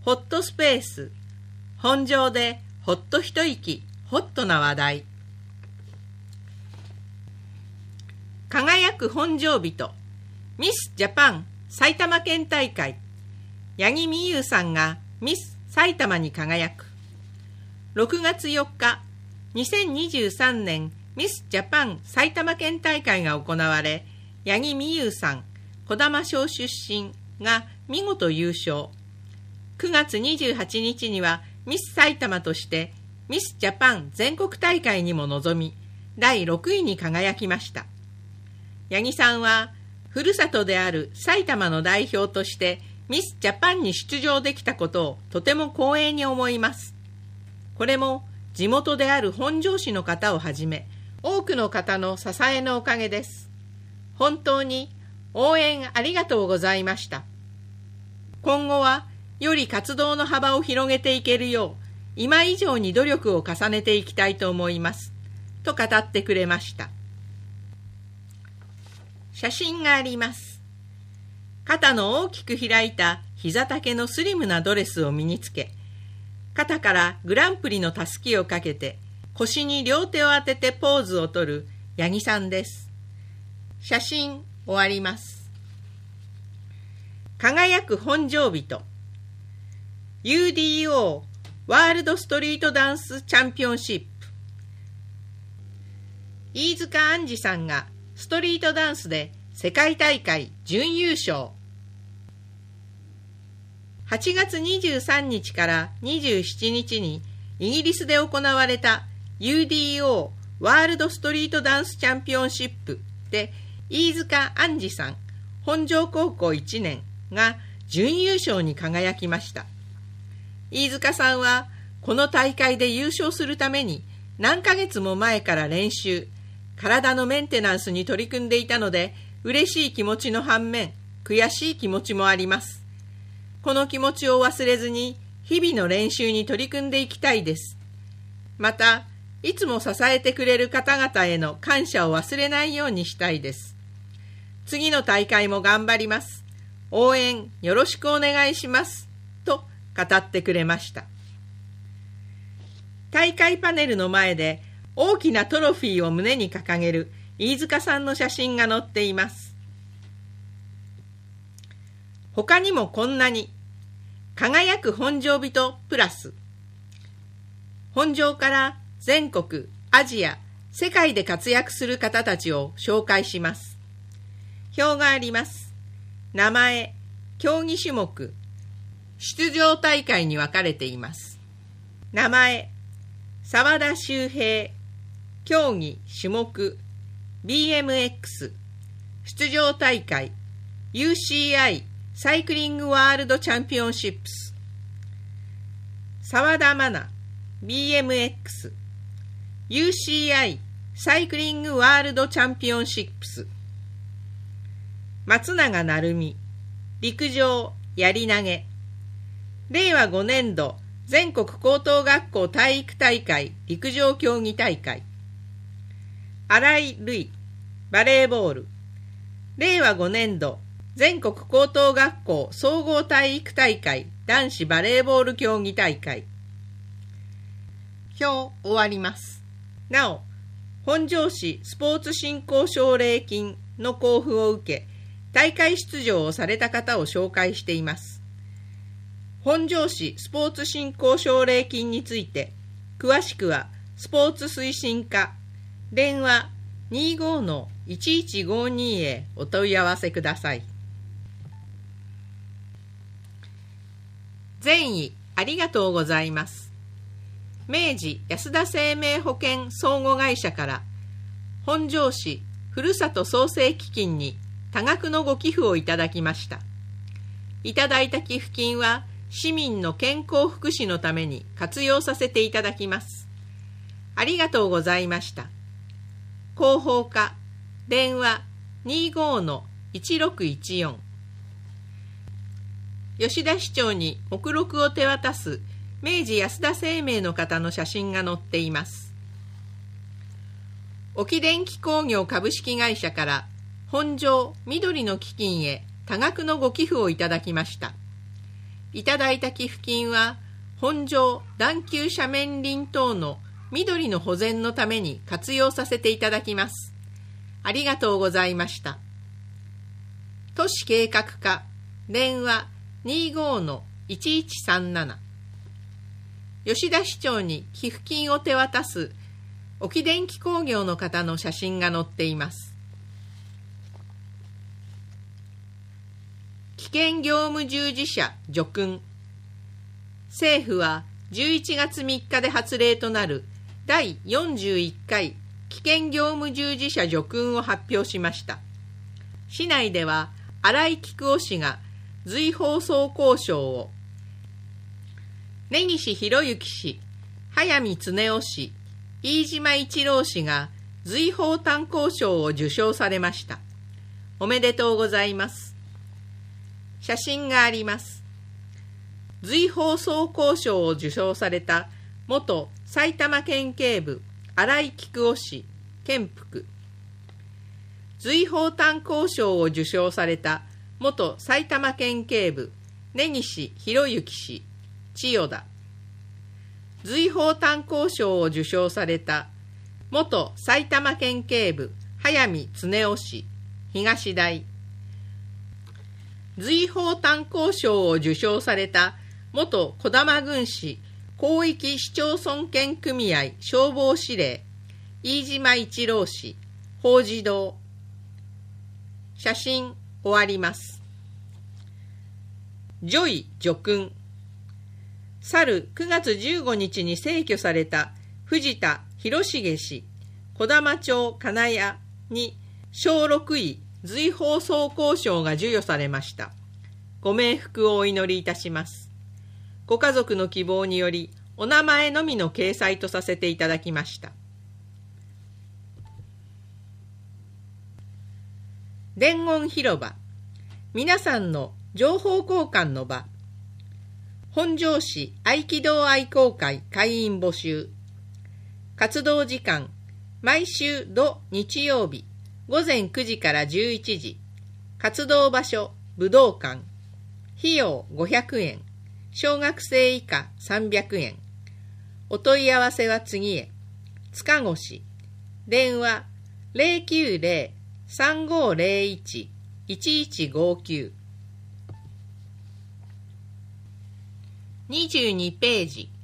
ホットスペース、本庄でほっと一息、ホットな話題。輝く本庄人、ミスジャパン埼玉県大会。八木美優さんがミス埼玉に輝く。6月4日、2023年ミスジャパン埼玉県大会が行われ、八木美優さん、児玉町出身が見事優勝。9月28日にはミス埼玉としてミスジャパン全国大会にも臨み、第6位に輝きました。八木さんは、ふるさとである埼玉の代表としてミスジャパンに出場できたことをとても光栄に思います。これも地元である本庄市の方をはじめ、多くの方の支えのおかげです。本当に応援ありがとうございました。今後はより活動の幅を広げていけるよう、今以上に努力を重ねていきたいと思います。と語ってくれました。写真があります。肩の大きく開いた膝丈のスリムなドレスを身につけ、肩からグランプリのたすきをかけて、腰に両手を当ててポーズをとる八木さんです。写真終わります。輝く本庄人、UDO ワールドストリートダンスチャンピオンシップ。飯塚杏樹さんがストリートダンスで世界大会準優勝。8月23日から27日にイギリスで行われた UDO ワールドストリートダンスチャンピオンシップで飯塚杏樹さん、本庄高校1年が準優勝に輝きました。飯塚さんはこの大会で優勝するために何ヶ月も前から練習、体のメンテナンスに取り組んでいたので、嬉しい気持ちの反面、悔しい気持ちもあります。この気持ちを忘れずに、日々の練習に取り組んでいきたいです。また、いつも支えてくれる方々への感謝を忘れないようにしたいです。次の大会も頑張ります。応援よろしくお願いします。と語ってくれました。大会パネルの前で大きなトロフィーを胸に掲げる飯塚さんの写真が載っています。他にもこんなに、輝く本庄人プラス、本庄から全国、アジア、世界で活躍する方たちを紹介します。表があります。名前、競技種目、出場大会に分かれています。名前、沢田修平、競技種目、BMX、出場大会、UCI サイクリングワールドチャンピオンシップス。沢田愛菜、BMX、UCI サイクリングワールドチャンピオンシップス。松永成美、陸上やり投げ。令和5年度全国高等学校体育大会陸上競技大会。新井瑠衣、バレーボール。令和5年度全国高等学校総合体育大会男子バレーボール競技大会。表終わります。なお、本庄市スポーツ振興奨励金の交付を受け、大会出場をされた方を紹介しています。本庄市スポーツ振興奨励金について、詳しくはスポーツ推進課、電話 25-1152 へお問い合わせください。善意ありがとうございます。明治安田生命保険相互会社から本庄市ふるさと創生基金に多額のご寄付をいただきました。いただいた寄付金は市民の健康福祉のために活用させていただきます。ありがとうございました。広報課、電話 25-1614。吉田市長に目録を手渡す明治安田生命の方の写真が載っています。沖電機工業株式会社から本庄緑の基金へ多額のご寄付をいただきました。 いただいた寄付金は本庄段丘斜面林等の緑の保全のために活用させていただきます。ありがとうございました。都市計画課電話 25-1137 吉田市長に寄付金を手渡す沖電気工業の方の写真が載っています。危険業務従事者叙勲。政府は11月3日で発令となる第41回危険業務従事者叙勲を発表しました。市内では新井菊夫氏が随放送功賞を、根岸博之氏、早見恒夫氏、飯島一郎氏が随放担功賞を受賞されました。おめでとうございます。写真があります。随放送功賞を受賞された元埼玉県警部新井菊夫氏、県服。随放担功賞を受賞された元埼玉県警部根岸博之氏、千代田。随放担功賞を受賞された元埼玉県警部早見恒夫氏、東大。随放担功賞を受賞された元児玉郡市広域市町村権組合消防司令飯島一郎氏、法事堂。写真終わります。叙位叙勲。去る9月15日に逝去された藤田博重氏、児玉町金谷に小6位随放送功賞が授与されました。ご冥福をお祈りいたします。ご家族の希望によりお名前のみの掲載とさせていただきました。伝言広場、皆さんの情報交換の場。本庄市合気道愛好会会員募集。活動時間、毎週土日曜日午前9時から11時。活動場所、武道館。費用500円。小学生以下300円。お問い合わせは次へ。塚越。電話 090-3501-1159。22ページ。